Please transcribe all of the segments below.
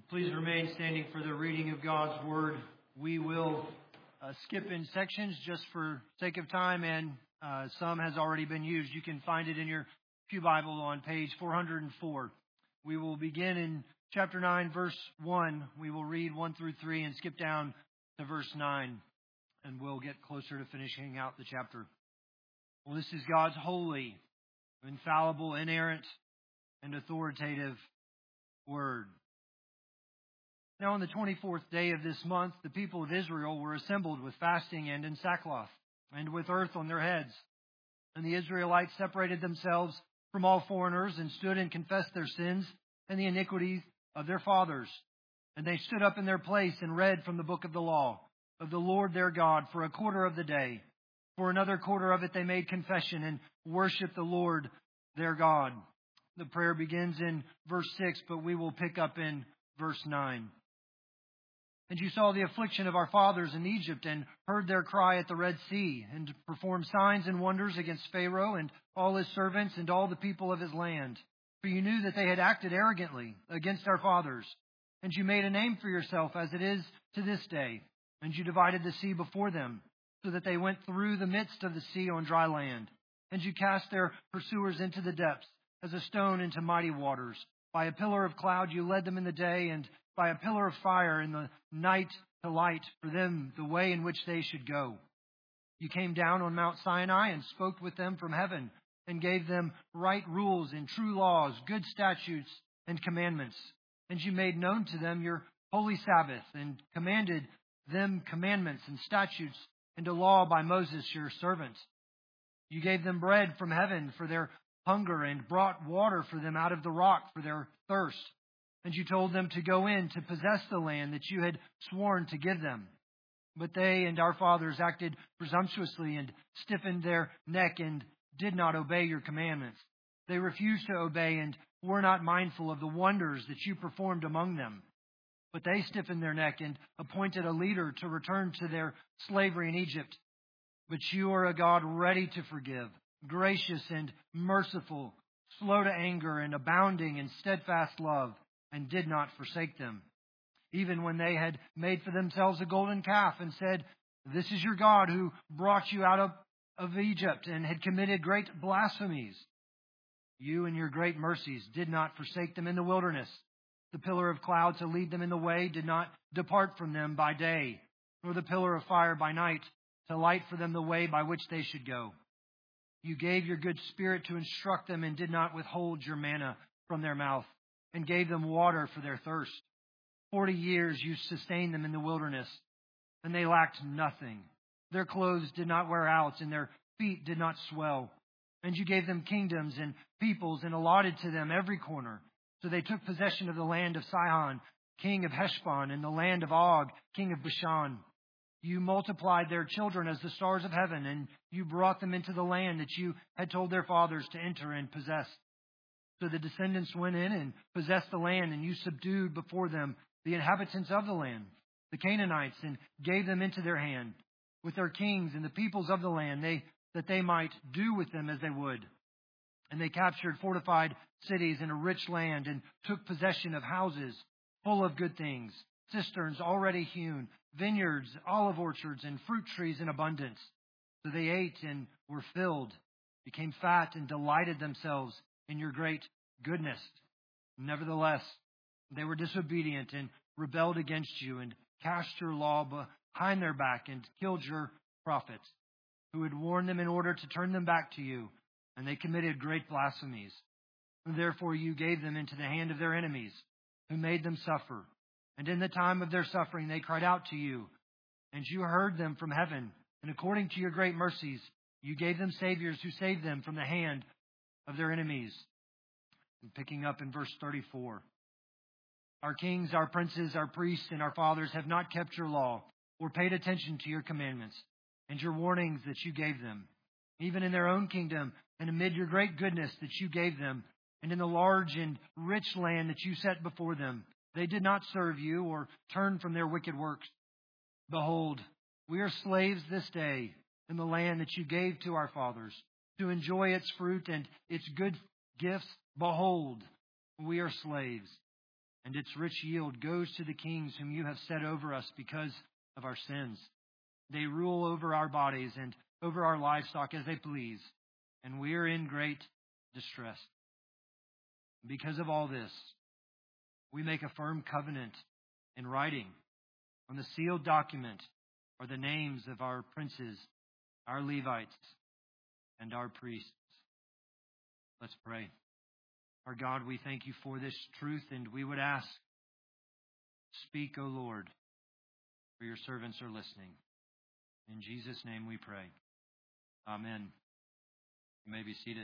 Please remain standing for the reading of God's Word. We will skip in sections just for sake of time, and some has already been used. You can find it in your Pew Bible on page 404. We will begin in chapter 9, verse 1. We will read 1 through 3 and skip down to verse 9, and we'll get closer to finishing out the chapter. Well, this is God's holy, infallible, inerrant, and authoritative Word. Now on the 24th day of this month, the people of Israel were assembled with fasting and in sackcloth, and with earth on their heads. And the Israelites separated themselves from all foreigners, and stood and confessed their sins and the iniquities of their fathers. And they stood up in their place and read from the book of the law of the Lord their God for a quarter of the day. For another quarter of it they made confession and worshiped the Lord their God. The prayer begins in verse 6, but we will pick up in verse 9. And you saw the affliction of our fathers in Egypt, and heard their cry at the Red Sea, and performed signs and wonders against Pharaoh and all his servants and all the people of his land. For you knew that they had acted arrogantly against our fathers. And you made a name for yourself, as it is to this day. And you divided the sea before them, so that they went through the midst of the sea on dry land. And you cast their pursuers into the depths, as a stone into mighty waters. By a pillar of cloud you led them in the day, and by a pillar of fire in the night to light for them the way in which they should go. You came down on Mount Sinai and spoke with them from heaven, and gave them right rules and true laws, good statutes and commandments. And you made known to them your holy Sabbath, and commanded them commandments and statutes and a law by Moses your servant. You gave them bread from heaven for their hunger, and brought water for them out of the rock for their thirst. And you told them to go in to possess the land that you had sworn to give them. But they and our fathers acted presumptuously, and stiffened their neck, and did not obey your commandments. They refused to obey, and were not mindful of the wonders that you performed among them. But they stiffened their neck, and appointed a leader to return to their slavery in Egypt. But you are a God ready to forgive, gracious and merciful, slow to anger, and abounding in steadfast love, and did not forsake them. Even when they had made for themselves a golden calf, and said, "This is your God who brought you out of Egypt," and had committed great blasphemies. You in your great mercies did not forsake them in the wilderness. The pillar of cloud to lead them in the way did not depart from them by day, nor the pillar of fire by night to light for them the way by which they should go. You gave your good spirit to instruct them, and did not withhold your manna from their mouth, and gave them water for their thirst. 40 years you sustained them in the wilderness, and they lacked nothing. Their clothes did not wear out, and their feet did not swell. And you gave them kingdoms and peoples, and allotted to them every corner. So they took possession of the land of Sihon, king of Heshbon, and the land of Og, king of Bashan. You multiplied their children as the stars of heaven, and you brought them into the land that you had told their fathers to enter and possess. So the descendants went in and possessed the land, and you subdued before them the inhabitants of the land, the Canaanites, and gave them into their hand, with their kings and the peoples of the land, that they might do with them as they would. And they captured fortified cities and a rich land, and took possession of houses full of good things, cisterns already hewn, vineyards, olive orchards, and fruit trees in abundance. So they ate and were filled, became fat, and delighted themselves in your great goodness. Nevertheless, they were disobedient and rebelled against you, and cast your law behind their back, and killed your prophets, who had warned them in order to turn them back to you, and they committed great blasphemies. And therefore you gave them into the hand of their enemies, who made them suffer. And in the time of their suffering they cried out to you, and you heard them from heaven, and according to your great mercies you gave them saviors who saved them from the hand of their enemies. And picking up in verse 34. Our kings, our princes, our priests, and our fathers have not kept your law, or paid attention to your commandments, and your warnings that you gave them. Even in their own kingdom, and amid your great goodness that you gave them, and in the large and rich land that you set before them, they did not serve you, or turn from their wicked works. Behold, we are slaves this day in the land that you gave to our fathers, to enjoy its fruit and its good gifts. Behold, we are slaves. and its rich yield goes to the kings whom you have set over us because of our sins. They rule over our bodies and over our livestock as they please, and we are in great distress. Because of all this, we make a firm covenant in writing. On the sealed document are the names of our princes, our Levites, and our priests. Let's pray. Our God, we thank you for this truth, and we would ask, speak, O Lord, for your servants are listening. In Jesus' name we pray. Amen. You may be seated.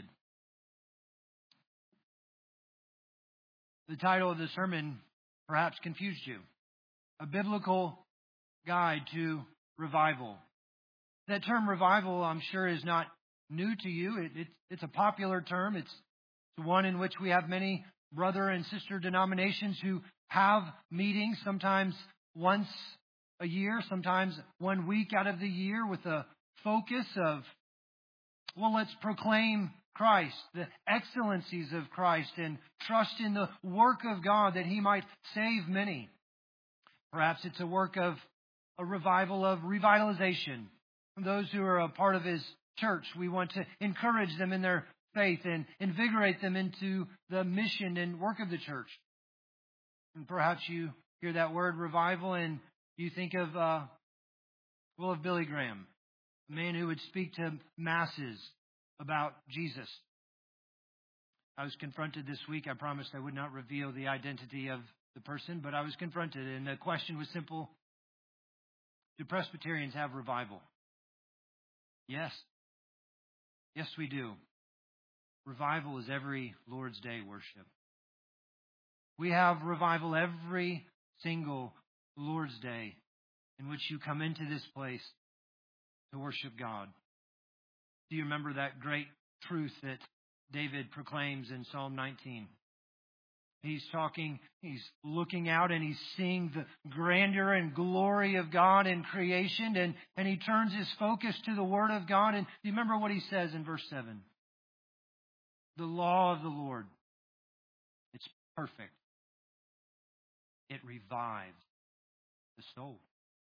The title of the sermon perhaps confused you. A biblical guide to revival. That term revival, I'm sure, is not new to you. It's a popular term. It's one in which we have many brother and sister denominations who have meetings, sometimes once a year, sometimes 1 week out of the year, with a focus of, well, let's proclaim Christ, the excellencies of Christ, and trust in the work of God that He might save many. Perhaps it's a work of a revival of revitalization. Those who are a part of His church, we want to encourage them in their faith and invigorate them into the mission and work of the church. And perhaps you hear that word revival and you think of, of Billy Graham, a man who would speak to masses about Jesus. I was confronted this week. I promised I would not reveal the identity of the person, but I was confronted, and the question was simple. Do Presbyterians have revival? Yes. Yes, we do. Revival is every Lord's Day worship. We have revival every single Lord's Day in which you come into this place to worship God. Do you remember that great truth that David proclaims in Psalm 19? He's looking out and he's seeing the grandeur and glory of God in creation, and he turns his focus to the Word of God. And do you remember what he says in verse 7? The law of the Lord, it's perfect. It revives the soul.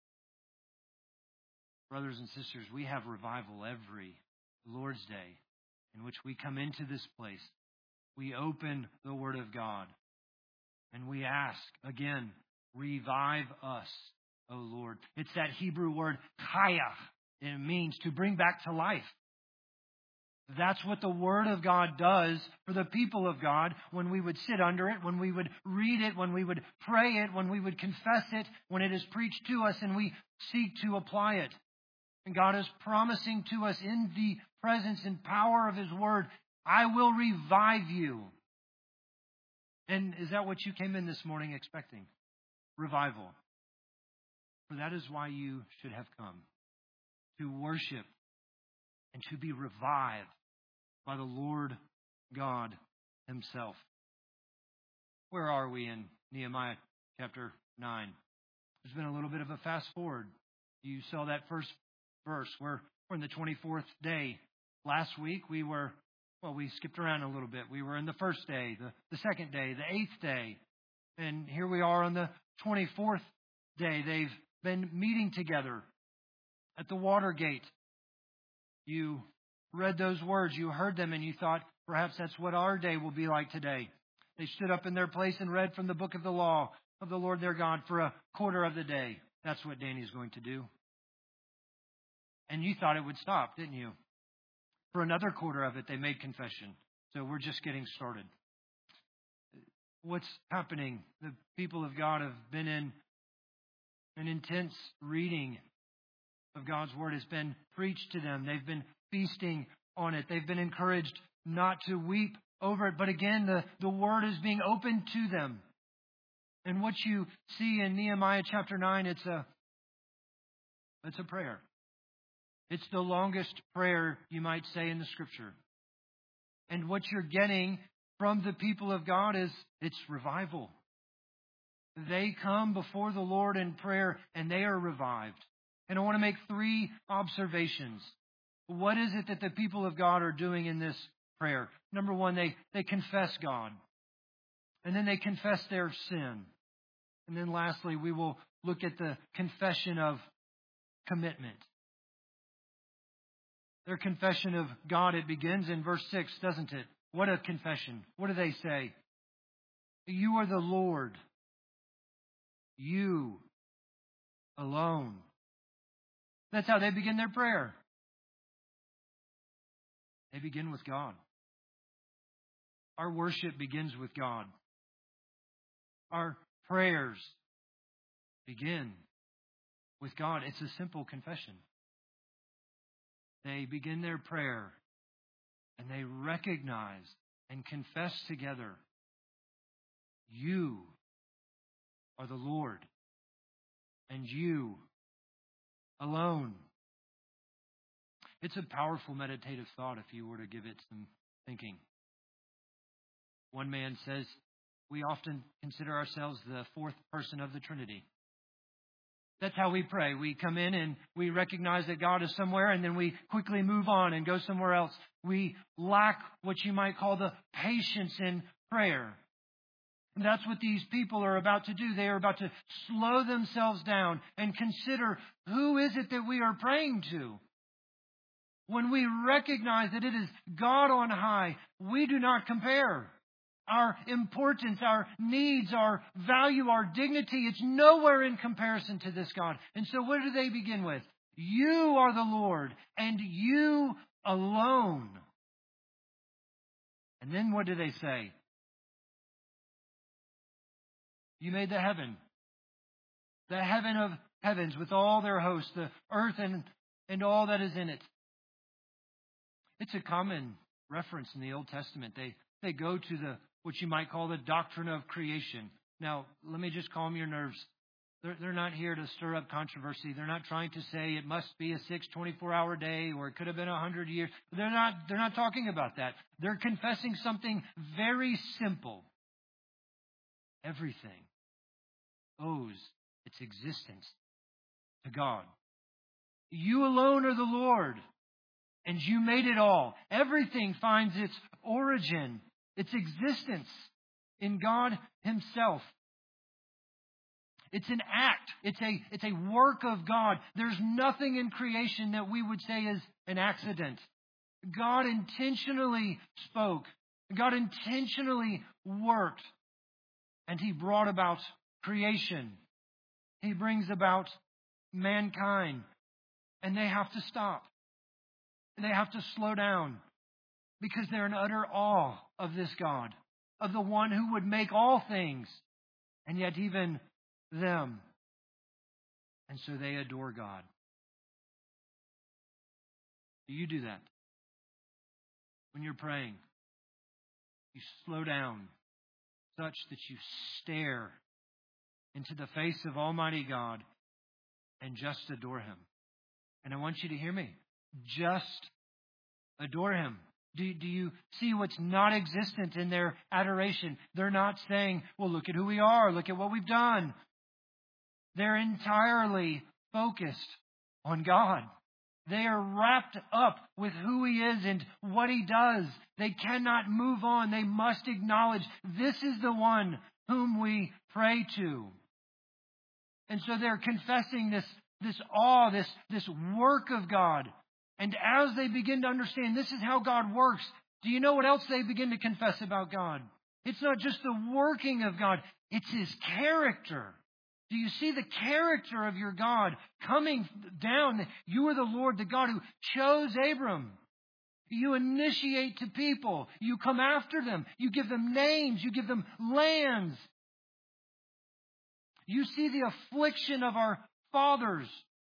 Brothers and sisters, we have revival every Lord's Day in which we come into this place. We open the Word of God and we ask, again, revive us, O Lord. It's that Hebrew word, chaya. It means to bring back to life. That's what the Word of God does for the people of God when we would sit under it, when we would read it, when we would pray it, when we would confess it, when it is preached to us and we seek to apply it. And God is promising to us in the presence and power of His Word, I will revive you. And is that what you came in this morning expecting? Revival. For that is why you should have come. To worship and to be revived by the Lord God Himself. Where are we in Nehemiah chapter 9? There's been a little bit of a fast forward. You saw that first verse. We're in the 24th day. Last week we skipped around a little bit. We were in the first day, the second day, the 8th day. And here we are on the 24th day. They've been meeting together at the water gate. You read those words, you heard them, and you thought, perhaps that's what our day will be like today. They stood up in their place and read from the book of the law of the Lord their God for a quarter of the day. That's what Danny's going to do. And you thought it would stop, didn't you? For another quarter of it, they made confession. So we're just getting started. What's happening? The people of God have been in an intense reading of God's Word. Has been preached to them. They've been feasting on it. They've been encouraged not to weep over it. But again, the Word is being opened to them. And what you see in Nehemiah chapter 9, it's a prayer. It's the longest prayer, you might say, in the Scripture. And what you're getting from the people of God is it's revival. They come before the Lord in prayer and they are revived. And I want to make 3 observations. What is it that the people of God are doing in this prayer? Number 1, they confess God. And then they confess their sin. And then lastly, we will look at the confession of commitment. Their confession of God, it begins in verse 6, doesn't it? What a confession. What do they say? You are the Lord. You alone. That's how they begin their prayer. They begin with God. Our worship begins with God. Our prayers begin with God. It's a simple confession. They begin their prayer and they recognize and confess together, you are the Lord and you alone. It's a powerful meditative thought if you were to give it some thinking. One man says, we often consider ourselves the fourth person of the Trinity. That's how we pray. We come in and we recognize that God is somewhere, and then we quickly move on and go somewhere else. We lack what you might call the patience in prayer. And that's what these people are about to do. They are about to slow themselves down and consider, who is it that we are praying to? When we recognize that it is God on high, we do not compare. Our importance, our needs, our value, our dignity, it's nowhere in comparison to this God. And so what do they begin with? You are the Lord, and you alone. And then what do they say? You made the heaven of heavens with all their hosts, the earth and all that is in it. It's a common reference in the Old Testament. They go to what you might call the doctrine of creation. Now, let me just calm your nerves. They're not here to stir up controversy. They're not trying to say it must be a 24-hour day or it could have been 100 years. They're not talking about that. They're confessing something very simple. Everything owes its existence to God. You alone are the Lord, and you made it all. Everything finds its origin, its existence in God Himself. It's an act. It's a work of God. There's nothing in creation that we would say is an accident. God intentionally spoke. God intentionally worked. And He brought about creation. He brings about mankind. And they have to stop. They have to slow down. Because they're in utter awe of this God. Of the one who would make all things. And yet even them. And so they adore God. Do you do that? When you're praying, you slow down such that you stare into the face of Almighty God and just adore Him. And I want you to hear me. Just adore Him. Do you see what's not existent in their adoration? They're not saying, well, look at who we are. Look at what we've done. They're entirely focused on God. They are wrapped up with who He is and what He does. They cannot move on. They must acknowledge this is the one whom we pray to. And so they're confessing this awe, this work of God. And as they begin to understand this is how God works, do you know what else they begin to confess about God? It's not just the working of God, it's His character. Do you see the character of your God coming down? You are the Lord, the God who chose Abram. You initiate to people. You come after them. You give them names. You give them lands. You see the affliction of our fathers.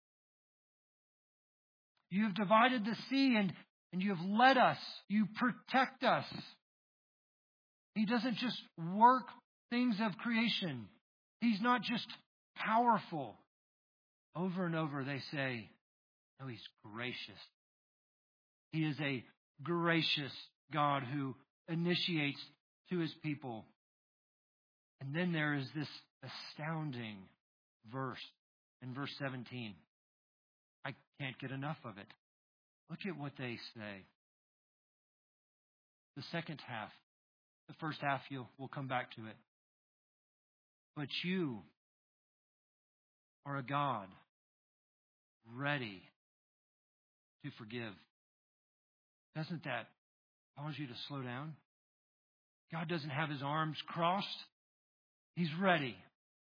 You have divided the sea and you have led us. You protect us. He doesn't just work things of creation. He's not just powerful. Over and over they say, no, He's gracious. He is a gracious God who initiates to His people. And then there is this astounding verse in verse 17. I can't get enough of it. Look at what they say. The second half. The first half, we'll come back to it. But you are a God ready to forgive. Doesn't that cause you to slow down? God doesn't have his arms crossed. He's ready.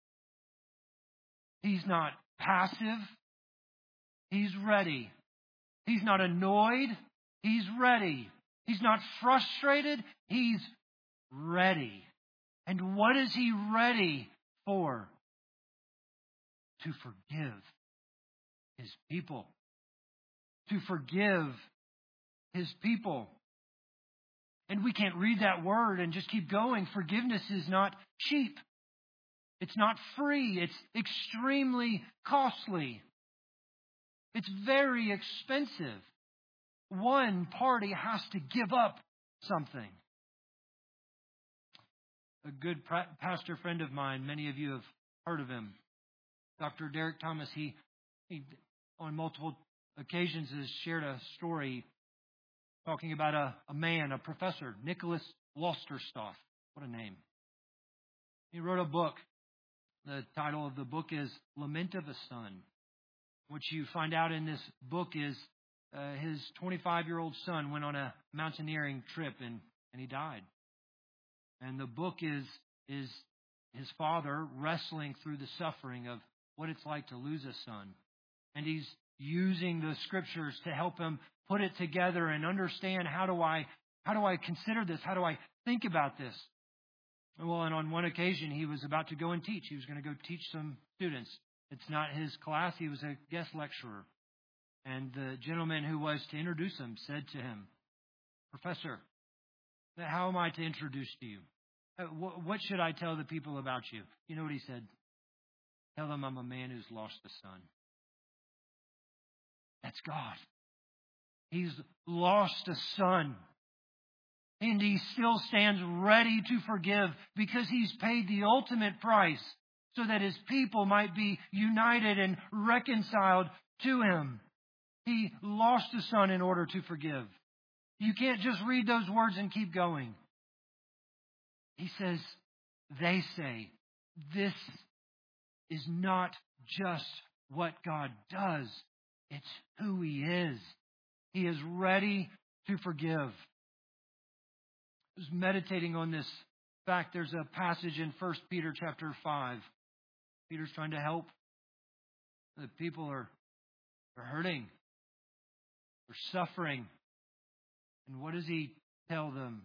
He's not passive. He's ready. He's not annoyed. He's ready. He's not frustrated. He's ready. And what is he ready for? To forgive his people. To forgive his people. And we can't read that word and just keep going. Forgiveness is not cheap. It's not free. It's extremely costly. It's very expensive. One party has to give up something. A good pastor friend of mine, many of you have heard of him, Dr. Derek Thomas, he on multiple occasions has shared a story talking about a man, a professor, Nicholas Losterstoff. What a name. He wrote a book. The title of the book is Lament of a Son. What you find out in this book is his 25-year-old son went on a mountaineering trip and he died. And the book is his father wrestling through the suffering of what it's like to lose a son. And he's using the scriptures to help him put it together and understand how do I consider this? How do I think about this? Well, and on one occasion he was about to go and teach. He was going to go teach some students. It's not his class. He was a guest lecturer. And the gentleman who was to introduce him said to him, "Professor, how am I to introduce to you? What should I tell the people about you?" You know what he said? "Tell them I'm a man who's lost a son." That's God. He's lost a son. And he still stands ready to forgive because he's paid the ultimate price so that his people might be united and reconciled to him. He lost a son in order to forgive. You can't just read those words and keep going. He says, they say, this is not just what God does. It's who he is. He is ready to forgive. I was meditating on this fact. There's a passage in 1 Peter chapter 5. Peter's trying to help. The people are hurting. They're suffering. And what does he tell them?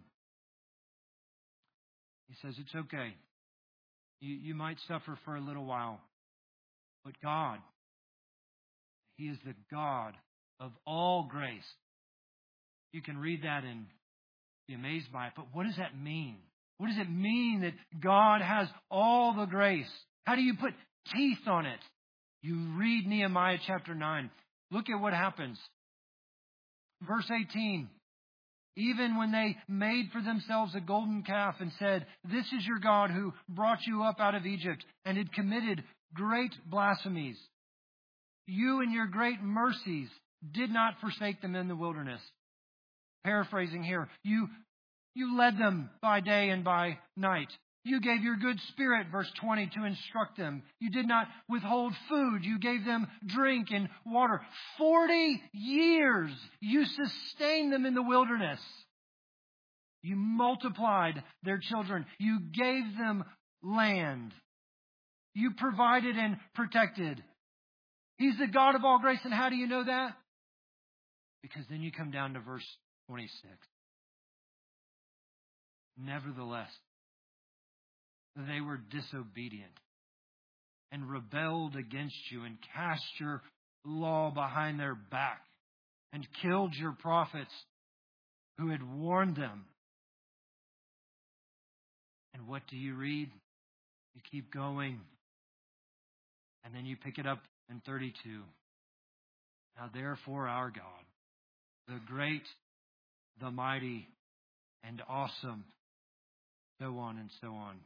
He says, it's okay. You might suffer for a little while. But God, he is the God of all grace. You can read that and be amazed by it. But what does that mean? What does it mean that God has all the grace? How do you put teeth on it? You read Nehemiah chapter 9. Look at what happens. Verse 18. Even when they made for themselves a golden calf and said, "This is your God who brought you up out of Egypt," and had committed great blasphemies, you in your great mercies did not forsake them in the wilderness. Paraphrasing here, you led them by day and by night. You gave your good spirit, verse 20, to instruct them. You did not withhold food. You gave them drink and water. 40 years you sustained them in the wilderness. You multiplied their children. You gave them land. You provided and protected. He's the God of all grace. And how do you know that? Because then you come down to verse 26. Nevertheless, they were disobedient and rebelled against you and cast your law behind their back and killed your prophets who had warned them. And what do you read? You keep going. And then you pick it up in 32. Now therefore our God, the great, the mighty, and awesome, so on and so on.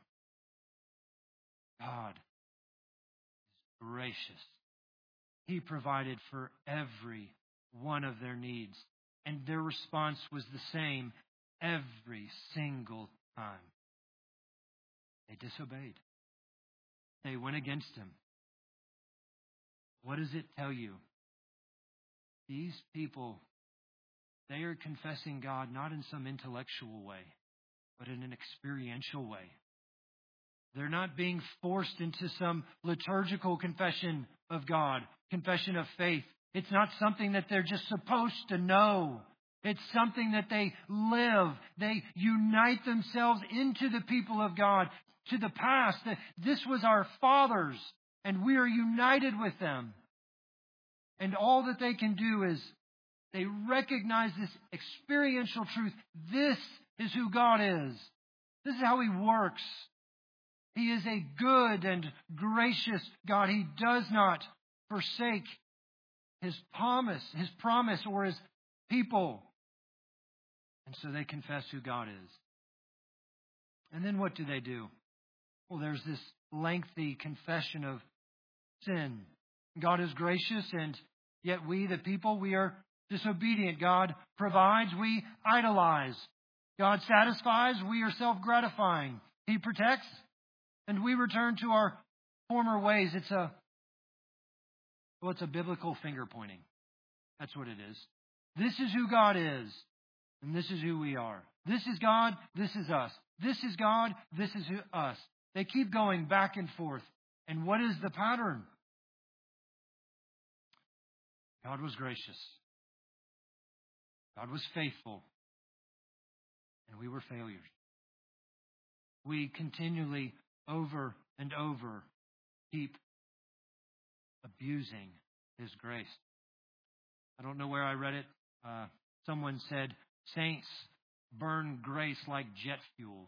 God is gracious. He provided for every one of their needs. And their response was the same every single time. They disobeyed. They went against Him. What does it tell you? These people, they are confessing God not in some intellectual way, but in an experiential way. They're not being forced into some liturgical confession of God, confession of faith. It's not something that they're just supposed to know. It's something that they live. They unite themselves into the people of God, to the past. This was our fathers, and we are united with them. And all that they can do is they recognize this experiential truth. This is who God is. This is how He works. He is a good and gracious God. He does not forsake His promise or His people. And so they confess who God is. And then what do they do? Well, there's this lengthy confession of sin. God is gracious, and yet we, the people, we are disobedient. God provides, we idolize. God satisfies, we are self-gratifying. He protects, and we return to our former ways. It's a biblical finger pointing. That's what it is. This is who God is, and this is who we are. This is God, this is us. This is God, this is us. They keep going back and forth. And what is the pattern? God was gracious. God was faithful. And we were failures. We continually, over and over, keep abusing His grace. I don't know where I read it. Someone said, saints burn grace like jet fuel.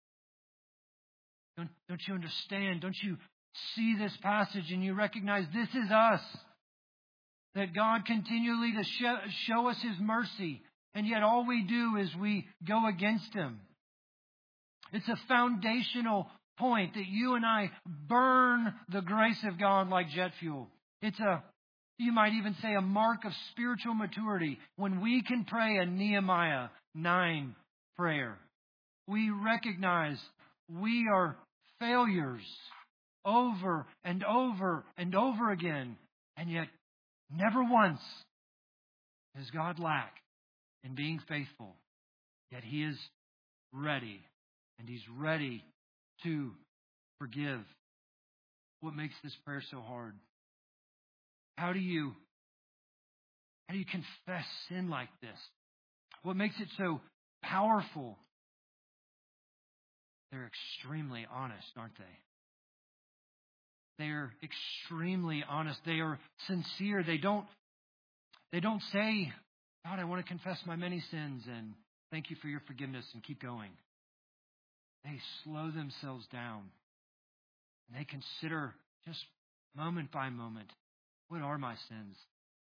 Don't you understand? Don't you see this passage and you recognize this is us? That God continually to show us His mercy, and yet all we do is we go against Him. It's a foundational point that you and I burn the grace of God like jet fuel. It's you might even say, a mark of spiritual maturity when we can pray a Nehemiah 9 prayer. We recognize we are failures over and over and over again, and yet never once does God lack in being faithful. Yet He is ready, and He's ready to forgive. What makes this prayer so hard? How do you confess sin like this? What makes it so powerful? They're extremely honest, aren't they? They're extremely honest. They are sincere. They don't say, God, I want to confess my many sins and thank you for your forgiveness and keep going. They slow themselves down and they consider just moment by moment, what are my sins?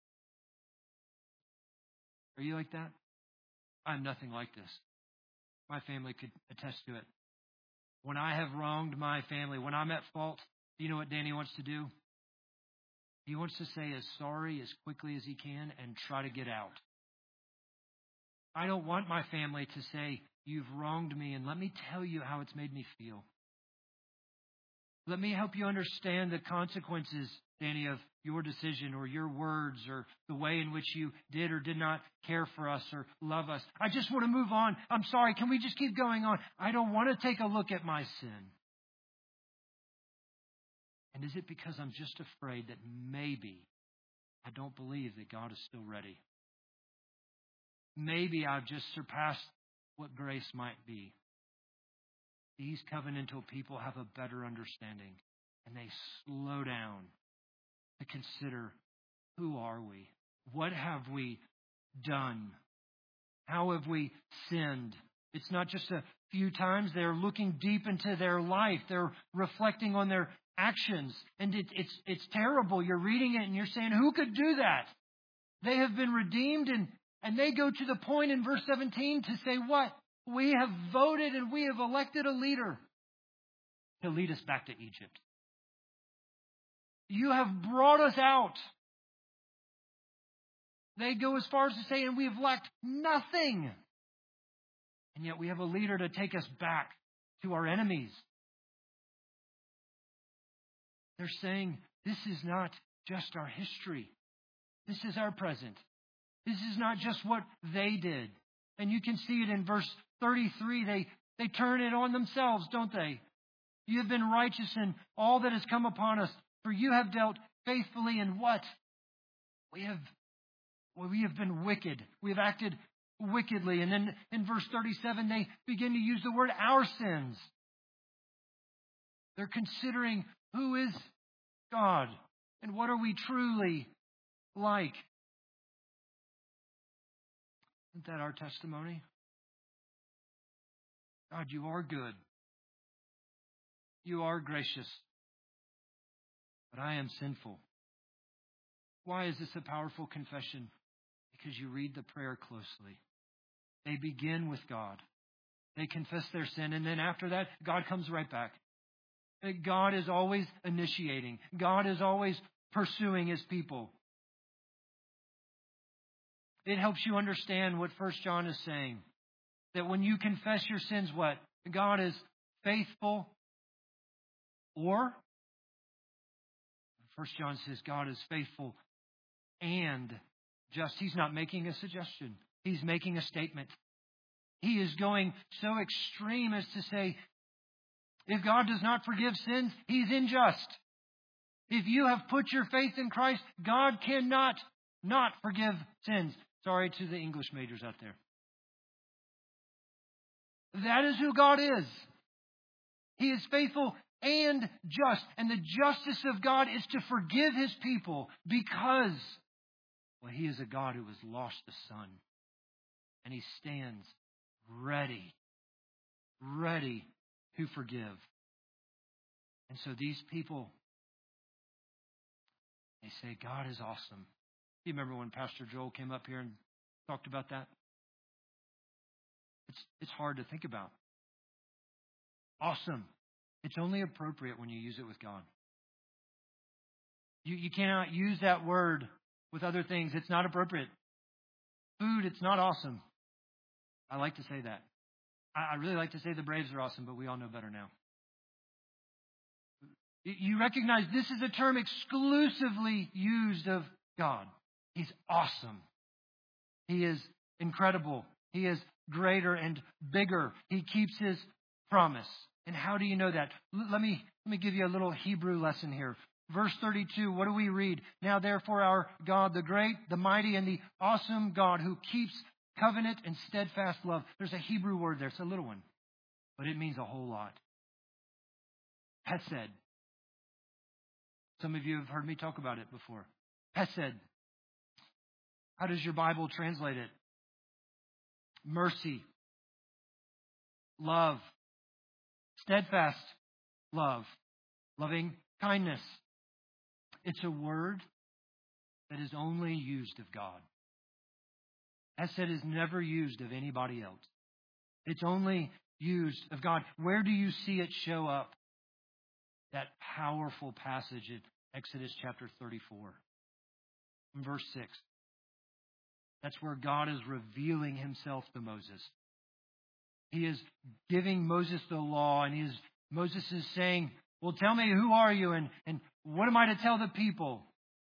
Are you like that? I'm nothing like this. My family could attest to it. When I have wronged my family, when I'm at fault, do you know what Danny wants to do? He wants to say as sorry as quickly as he can and try to get out. I don't want my family to say, you've wronged me, and let me tell you how it's made me feel. Let me help you understand the consequences, Danny, of your decision or your words or the way in which you did or did not care for us or love us. I just want to move on. I'm sorry. Can we just keep going on? I don't want to take a look at my sin. And is it because I'm just afraid that maybe I don't believe that God is still ready? Maybe I've just surpassed what grace might be. These covenantal people have a better understanding, and they slow down to consider, who are we? What have we done? How have we sinned? It's not just a few times. They're looking deep into their life. They're reflecting on their actions. And it's terrible. You're reading it and you're saying, who could do that? They have been redeemed, and they go to the point in verse 17 to say what? We have voted and we have elected a leader to lead us back to Egypt. You have brought us out. They go as far as to say, and we have lacked nothing. And yet we have a leader to take us back to our enemies. They're saying this is not just our history. This is our present. This is not just what they did. And you can see it in verse 33. They turn it on themselves, don't they? You have been righteous in all that has come upon us, for you have dealt faithfully in what? We have been wicked. We have acted wickedly. And then in verse 37, they begin to use the word our sins. They're considering who is God and what are we truly like. Isn't that our testimony? God, you are good. You are gracious. But I am sinful. Why is this a powerful confession? Because you read the prayer closely. They begin with God. They confess their sin, and then after that, God comes right back. God is always initiating. God is always pursuing His people. It helps you understand what 1 John is saying. That when you confess your sins, what? God is faithful, or 1 John says God is faithful and just. He's not making a suggestion. He's making a statement. He is going so extreme as to say, if God does not forgive sins, He's unjust. If you have put your faith in Christ, God cannot not forgive sins. Sorry to the English majors out there. That is who God is. He is faithful and just. And the justice of God is to forgive His people because, well, He is a God who has lost a son. And He stands ready to forgive. And so these people, they say, God is awesome. Do you remember when Pastor Joel came up here and talked about that? It's hard to think about. Awesome. It's only appropriate when you use it with God. You cannot use that word with other things. It's not appropriate. Food, it's not awesome. I like to say that. I really like to say the Braves are awesome, but we all know better now. You recognize this is a term exclusively used of God. He's awesome. He is incredible. He is greater and bigger. He keeps His promise. And how do you know that? Let me give you a little Hebrew lesson here. Verse 32, what do we read? Now therefore our God, the great, the mighty, and the awesome God who keeps covenant and steadfast love. There's a Hebrew word there. It's a little one, but it means a whole lot. Hesed. Some of you have heard me talk about it before. Hesed. How does your Bible translate it? Mercy. Love. Steadfast love. Loving kindness. It's a word that is only used of God. Hesed is never used of anybody else. It's only used of God. Where do you see it show up? That powerful passage in Exodus chapter 34. In verse 6. That's where God is revealing Himself to Moses. He is giving Moses the law, and Moses is saying, well, tell me, who are you, and what am I to tell the people?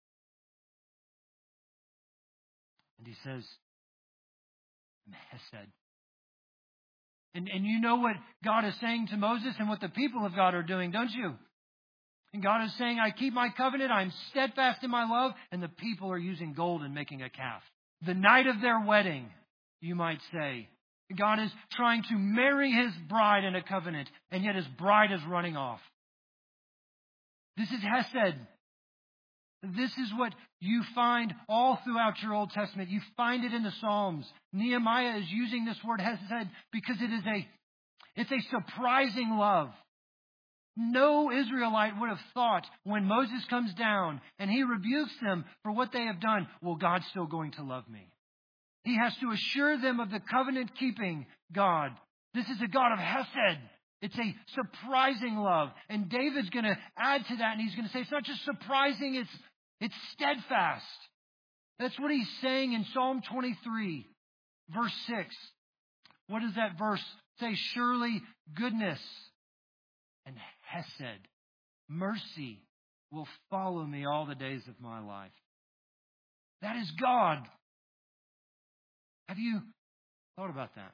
And he says, I'm Hesed. And you know what God is saying to Moses and what the people of God are doing, don't you? And God is saying, I keep my covenant, I'm steadfast in my love, and the people are using gold and making a calf. The night of their wedding, you might say. God is trying to marry His bride in a covenant, and yet His bride is running off. This is Hesed. This is what you find all throughout your Old Testament. You find it in the Psalms. Nehemiah is using this word Hesed because it's a surprising love. No Israelite would have thought when Moses comes down and he rebukes them for what they have done, well, God's still going to love me. He has to assure them of the covenant-keeping God. This is a God of Hesed. It's a surprising love. And David's going to add to that, and he's going to say it's not just surprising, it's steadfast. That's what he's saying in Psalm 23, verse 6. What does that verse Say, surely goodness and hesed, mercy, will follow me all the days of my life. That is God. Have you thought about that?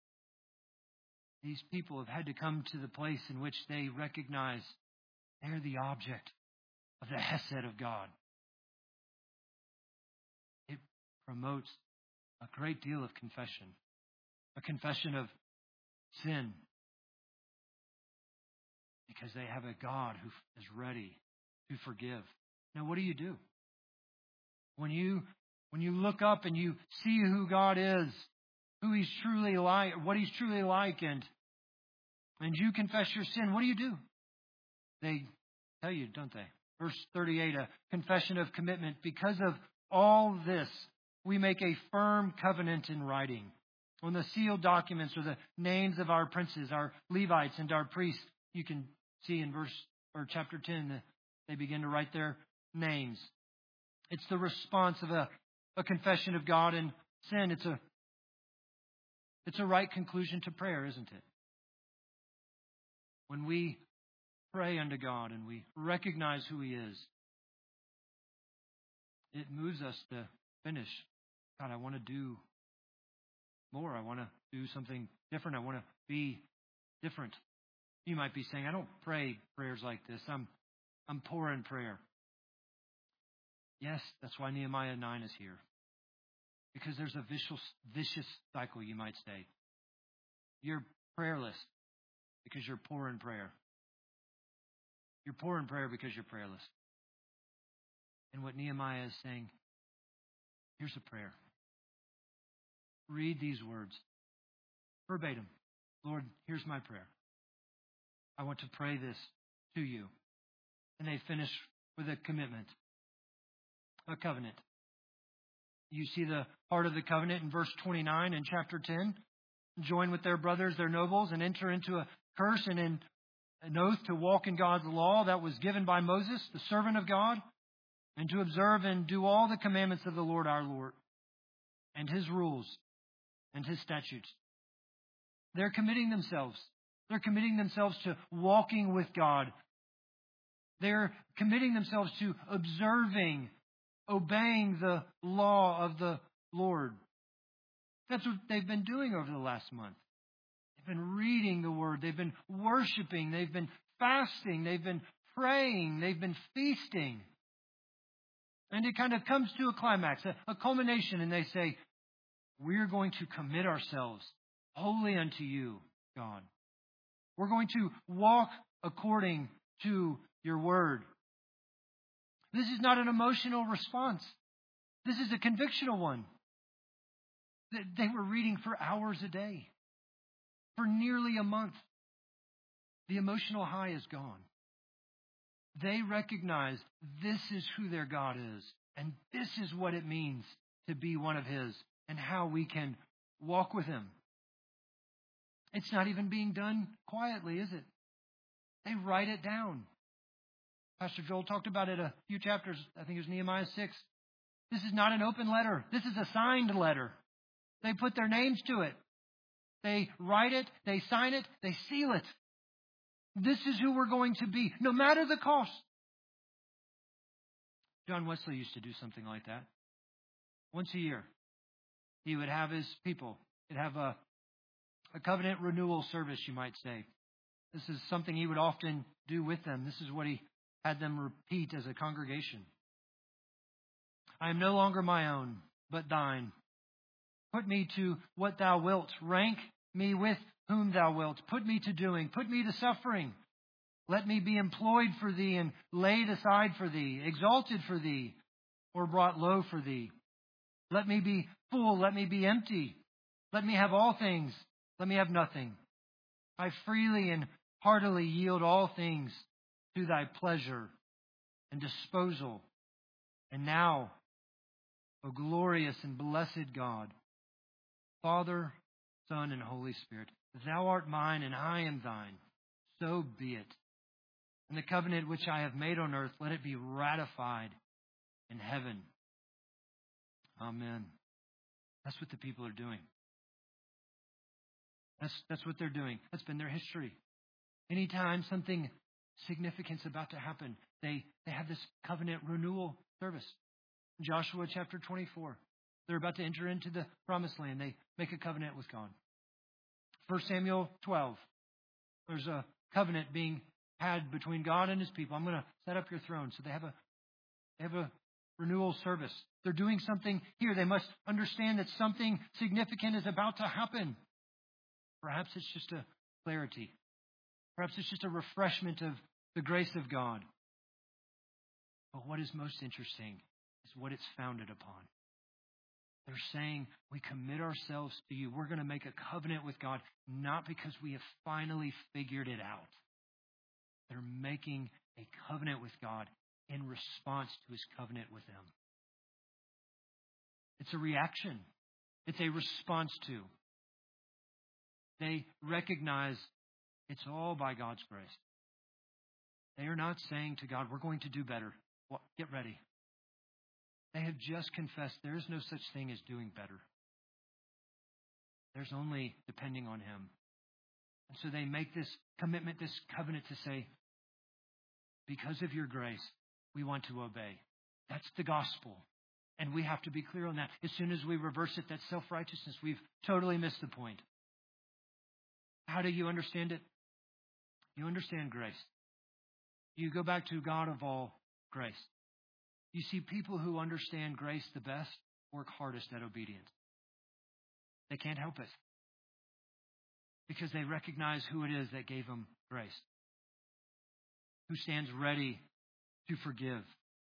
These people have had to come to the place in which they recognize they're the object of the hesed of God. It promotes a great deal of confession, a confession of sin, because they have a God who is ready to forgive. Now, what do? When you look up and you see who God is, who He's truly like, what He's truly like, and you confess your sin, what do? They tell you, don't they? Verse 38, a confession of commitment. Because of all this, we make a firm covenant in writing. On the sealed documents are the names of our princes, our Levites, and our priests. You can see in chapter 10 that they begin to write their names. It's the response of a confession of God and sin. It's a right conclusion to prayer, isn't it? When we pray unto God and we recognize who He is, it moves us to finish. God, I want to do more. I want to do something different. I want to be different. You might be saying, I don't pray prayers like this. I'm poor in prayer. Yes, that's why Nehemiah 9 is here. Because there's a vicious cycle, you might say. You're prayerless because you're poor in prayer. You're poor in prayer because you're prayerless. And what Nehemiah is saying, here's a prayer. Read these words verbatim. Lord, here's my prayer. I want to pray this to you. And they finish with a commitment, a covenant. You see the heart of the covenant in verse 29 in chapter 10. Join with their brothers, their nobles, and enter into a curse and an oath to walk in God's law that was given by Moses, the servant of God, and to observe and do all the commandments of the Lord our Lord, and His rules and His statutes. They're committing themselves. They're committing themselves to walking with God. They're committing themselves to obeying the law of the Lord. That's what they've been doing over the last month. They've been reading the Word. They've been worshiping. They've been fasting. They've been praying. They've been feasting. And it kind of comes to a climax, a culmination, and they say, we're going to commit ourselves wholly unto you, God. We're going to walk according to your word. This is not an emotional response. This is a convictional one. They were reading for hours a day, for nearly a month. The emotional high is gone. They recognized this is who their God is, and this is what it means to be one of His, and how we can walk with Him. It's not even being done quietly, is it? They write it down. Pastor Joel talked about it a few chapters, I think it was Nehemiah 6. This is not an open letter. This is a signed letter. They put their names to it. They write it, they sign it, they seal it. This is who we're going to be, no matter the cost. John Wesley used to do something like that. Once a year, he would have his people, he'd have a covenant renewal service, you might say. This is something he would often do with them. This is what he had them repeat as a congregation. I am no longer my own, but thine. Put me to what thou wilt. Rank me with whom thou wilt. Put me to doing. Put me to suffering. Let me be employed for thee and laid aside for thee, exalted for thee, or brought low for thee. Let me be full. Let me be empty. Let me have all things. Let me have nothing. I freely and heartily yield all things to thy pleasure and disposal. And now, O glorious and blessed God, Father, Son, and Holy Spirit, thou art mine and I am thine. So be it. And the covenant which I have made on earth, let it be ratified in heaven. Amen. That's what the people are doing. That's what they're doing. That's been their history. Anytime something significant's about to happen, they have this covenant renewal service. Joshua chapter 24. They're about to enter into the promised land. They make a covenant with God. 1 Samuel 12. There's a covenant being had between God and his people. I'm going to set up your throne. So they have a renewal service. They're doing something here. They must understand that something significant is about to happen. Perhaps it's just a clarity. Perhaps it's just a refreshment of the grace of God. But what is most interesting is what it's founded upon. They're saying, we commit ourselves to you. We're going to make a covenant with God, not because we have finally figured it out. They're making a covenant with God in response to his covenant with them. It's a reaction. It's a response to. They recognize it's all by God's grace. They are not saying to God, we're going to do better. Well, get ready. They have just confessed there is no such thing as doing better. There's only depending on him. And so they make this commitment, this covenant to say, because of your grace, we want to obey. That's the gospel. And we have to be clear on that. As soon as we reverse it, that's self-righteousness. We've totally missed the point. How do you understand it? You understand grace. You go back to God of all grace. You see, people who understand grace the best work hardest at obedience. They can't help it. Because they recognize who it is that gave them grace. Who stands ready to forgive.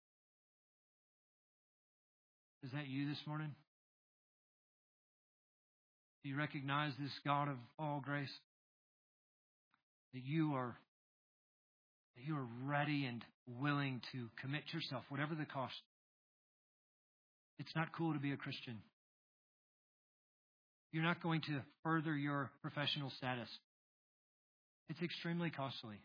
Is that you this morning? Do you recognize this God of all grace? That you are ready and willing to commit yourself, whatever the cost. It's not cool to be a Christian. You're not going to further your professional status. It's extremely costly.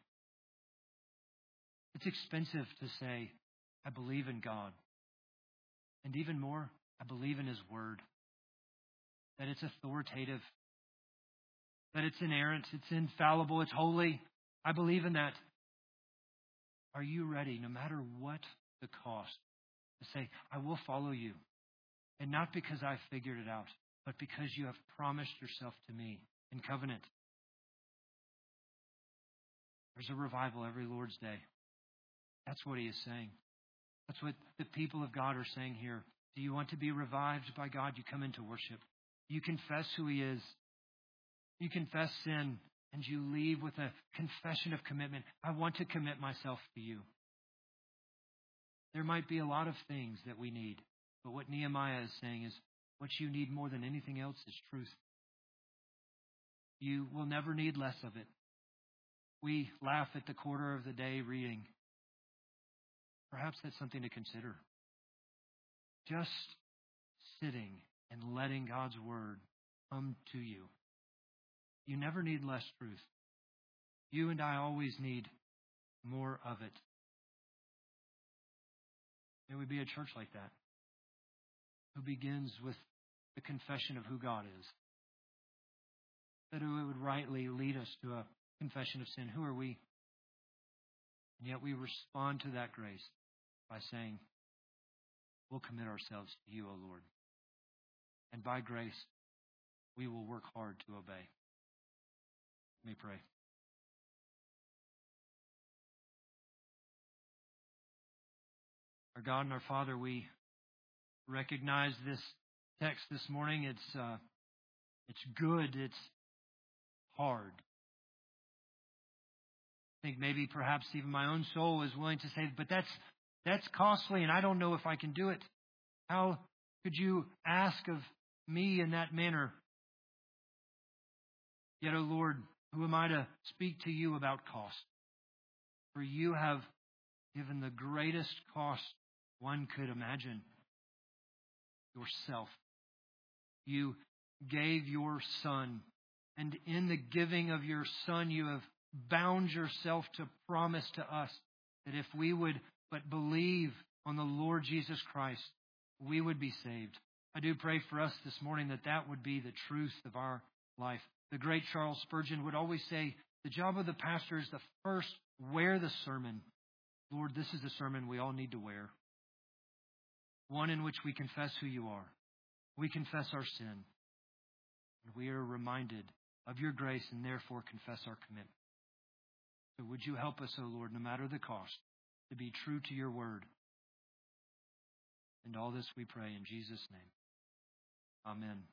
It's expensive to say, I believe in God. And even more, I believe in his word. That it's authoritative. That it's inerrant. It's infallible. It's holy. I believe in that. Are you ready, no matter what the cost, to say, I will follow you? And not because I figured it out, but because you have promised yourself to me in covenant. There's a revival every Lord's Day. That's what he is saying. That's what the people of God are saying here. Do you want to be revived by God? You come into worship. You confess who he is. You confess sin. And you leave with a confession of commitment. I want to commit myself to you. There might be a lot of things that we need. But what Nehemiah is saying is what you need more than anything else is truth. You will never need less of it. We laugh at the quarter of the day reading. Perhaps that's something to consider. Just sitting and letting God's word come to you. You never need less truth. You and I always need more of it. May we be a church like that, who begins with the confession of who God is. That it would rightly lead us to a confession of sin. Who are we? And yet we respond to that grace by saying, we'll commit ourselves to you, O Lord. And by grace, we will work hard to obey. Let me pray. Our God and our Father, we recognize this text this morning. It's good. It's hard. I think maybe perhaps even my own soul is willing to say, but that's costly and I don't know if I can do it. How could you ask of me in that manner? Yet, O Lord, who am I to speak to you about cost? For you have given the greatest cost one could imagine. Yourself. You gave your Son. And in the giving of your Son, you have bound yourself to promise to us that if we would but believe on the Lord Jesus Christ, we would be saved. I do pray for us this morning that that would be the truth of our life. The great Charles Spurgeon would always say, the job of the pastor is to first wear the sermon. Lord, this is the sermon we all need to wear. One in which we confess who you are. We confess our sin. And we are reminded of your grace and therefore confess our commitment. So would you help us, O Lord, no matter the cost, to be true to your word. And all this we pray in Jesus' name. Amen.